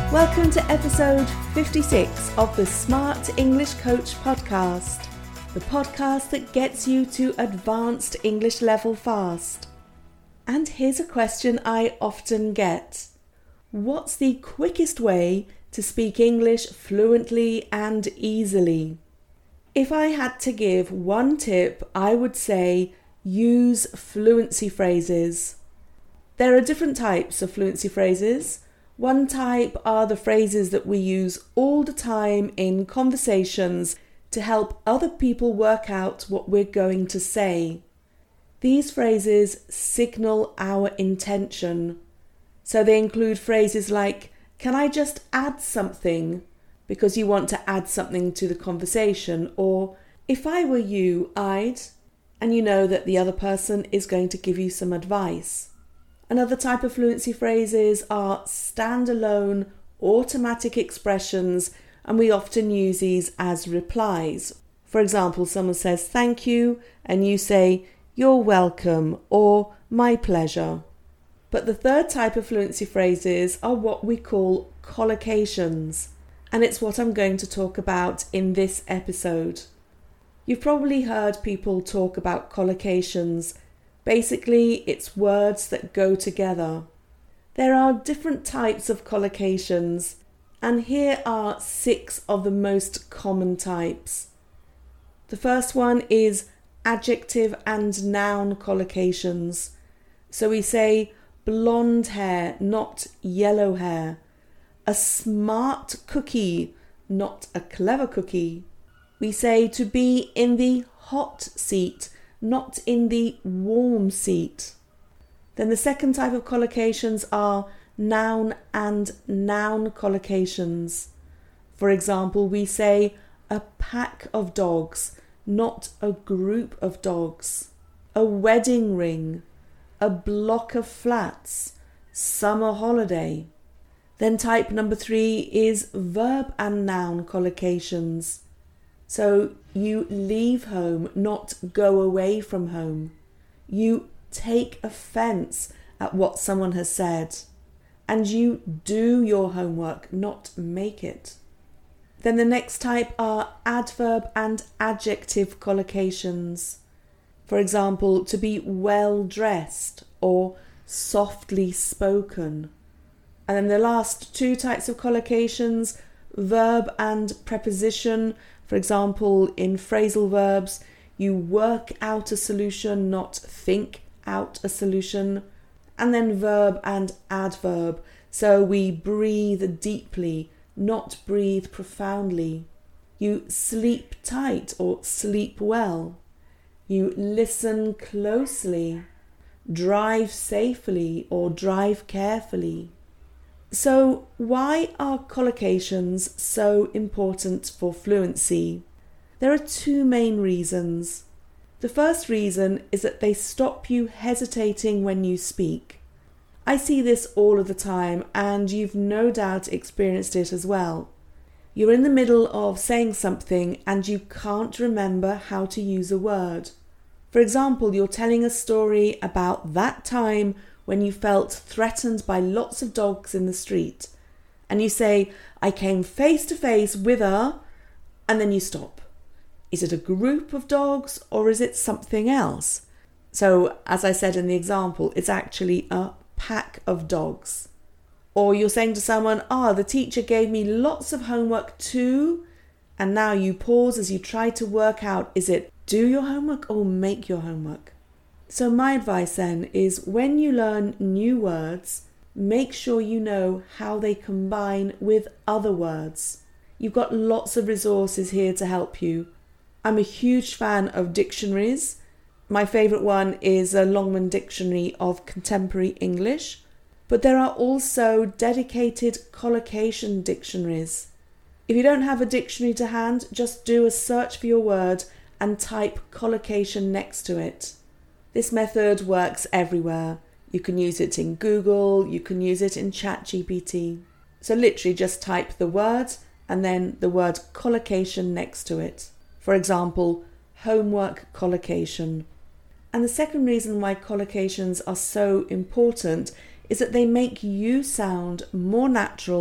Welcome to episode 56 of the Smart English Coach podcast, the podcast that gets you to advanced English level fast. And here's a question I often get. What's the quickest way to speak English fluently and easily? If I had to give one tip, I would say use fluency phrases. There are different types of fluency phrases. One type are the phrases that we use all the time in conversations to help other people work out what we're going to say. These phrases signal our intention. So they include phrases like, "Can I just add something?" because you want to add something to the conversation, or "If I were you, I'd," and you know that the other person is going to give you some advice. Another type of fluency phrases are standalone automatic expressions, and we often use these as replies. For example, someone says thank you and you say you're welcome or my pleasure. But the third type of fluency phrases are what we call collocations, and it's what I'm going to talk about in this episode. You've probably heard people talk about collocations. Basically, it's words that go together. There are different types of collocations, and here are 6 of the most common types. The first one is adjective and noun collocations. So we say blonde hair, not yellow hair. A smart cookie, not a clever cookie. We say to be in the hot seat, not in the warm seat. Then the second type of collocations are noun and noun collocations. For example, we say a pack of dogs, not a group of dogs. A wedding ring, a block of flats, summer holiday. Then type number 3 is verb and noun collocations. So you leave home, not go away from home. You take offence at what someone has said. And you do your homework, not make it. Then the next type are adverb and adjective collocations. For example, to be well dressed or softly spoken. And then the last 2 types of collocations, verb and preposition. For example, in phrasal verbs, you work out a solution, not think out a solution. And then verb and adverb. So we breathe deeply, not breathe profoundly. You sleep tight or sleep well. You listen closely, drive safely or drive carefully. So why are collocations so important for fluency? There are 2 main reasons. The first reason is that they stop you hesitating when you speak. I see this all of the time, and you've no doubt experienced it as well. You're in the middle of saying something and you can't remember how to use a word. For example, you're telling a story about that time when you felt threatened by lots of dogs in the street. And you say, I came face to face with a, and then you stop. Is it a group of dogs or is it something else? So, as I said in the example, it's actually a pack of dogs. Or you're saying to someone, the teacher gave me lots of homework too. And now you pause as you try to work out, is it do your homework or make your homework? So my advice then is when you learn new words, make sure you know how they combine with other words. You've got lots of resources here to help you. I'm a huge fan of dictionaries. My favourite one is a Longman Dictionary of Contemporary English. But there are also dedicated collocation dictionaries. If you don't have a dictionary to hand, just do a search for your word and type collocation next to it. This method works everywhere. You can use it in Google, you can use it in ChatGPT. So literally just type the word and then the word collocation next to it. For example, homework collocation. And the second reason why collocations are so important is that they make you sound more natural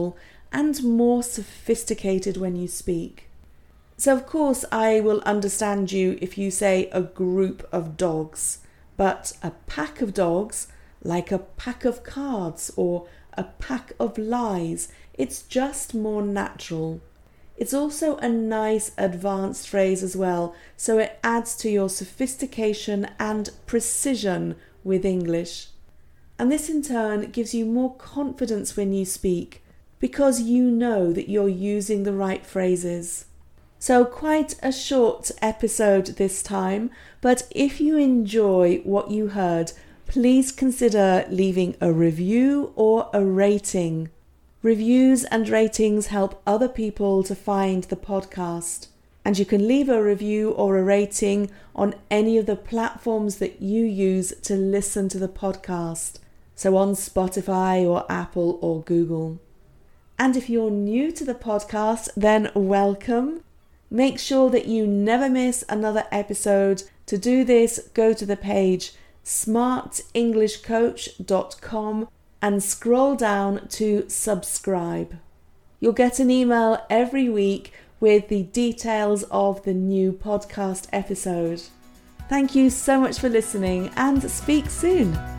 and more sophisticated when you speak. So of course I will understand you if you say a group of dogs, but a pack of dogs, like a pack of cards or a pack of lies, it's just more natural. It's also a nice advanced phrase as well, so it adds to your sophistication and precision with English. And this in turn gives you more confidence when you speak, because you know that you're using the right phrases. So quite a short episode this time, but if you enjoy what you heard, please consider leaving a review or a rating. Reviews and ratings help other people to find the podcast. And you can leave a review or a rating on any of the platforms that you use to listen to the podcast. So on Spotify or Apple or Google. And if you're new to the podcast, then welcome. Make sure that you never miss another episode. To do this, go to the page smartenglishcoach.com and scroll down to subscribe. You'll get an email every week with the details of the new podcast episode. Thank you so much for listening and speak soon.